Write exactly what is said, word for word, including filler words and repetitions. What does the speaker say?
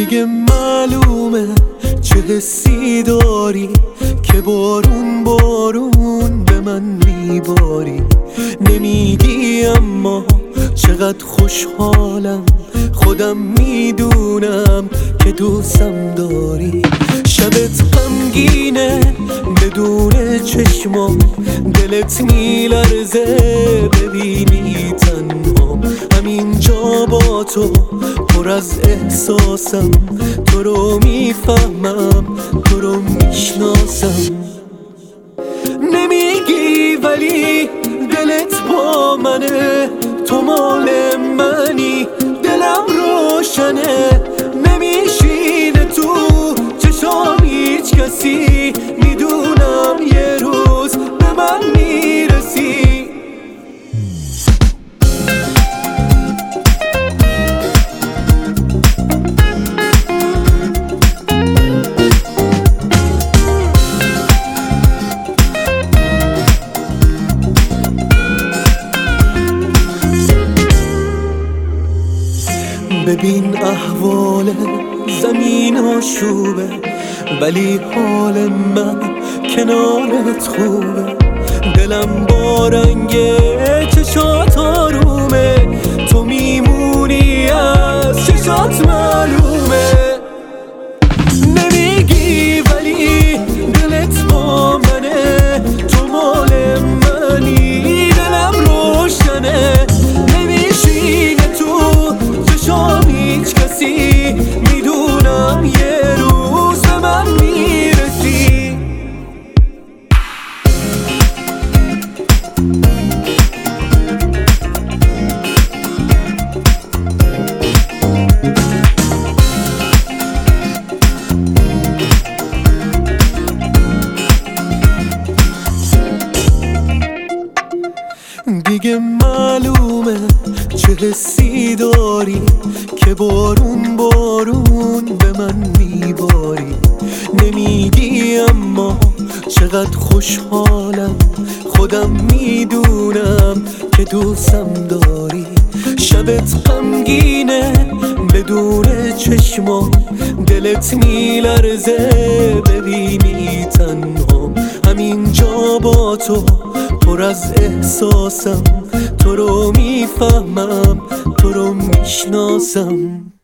دیگه معلومه چه حسی داری که بارون بارون به من میباری. نمیگی اما چقدر خوشحالم، خودم میدونم که دوستم داری. شبت غمگینه بدون چشمام، دلت میلرزه ببینی تنهام. همینجا با تو پر از احساسم، تو رو میفهمم، تو رو میشناسم. نمیگی ولی دلت با منه، تو مال منی، دلم روشنه. نمیشینه تو چشام هیچ کسی، میدونم یه روز به من میرسی. ببین احوال زمین آشوبه، ولی حال من کنارت خوبه. دلم با رنگ چشات آرومه، تو میمونی از چشات معلومه. نمیگی ولی دلت با منه، تو مال منی، دلم روشنه. نمیشینه تو چشام هیچ کسی، میدونم یه روز به من میرسی. دیگه معلومه چه حسی داری که بارون بارون به من میباری. نمیگی اما چقدر خوشحالم، خودم میدونم که دوستم داری. شبت غمگینه بدون چشمام، دلت میلرزه ببینی تنهام. همینجا با تو پر از احساسم، تو رو میفهمم، تو رو میشناسم.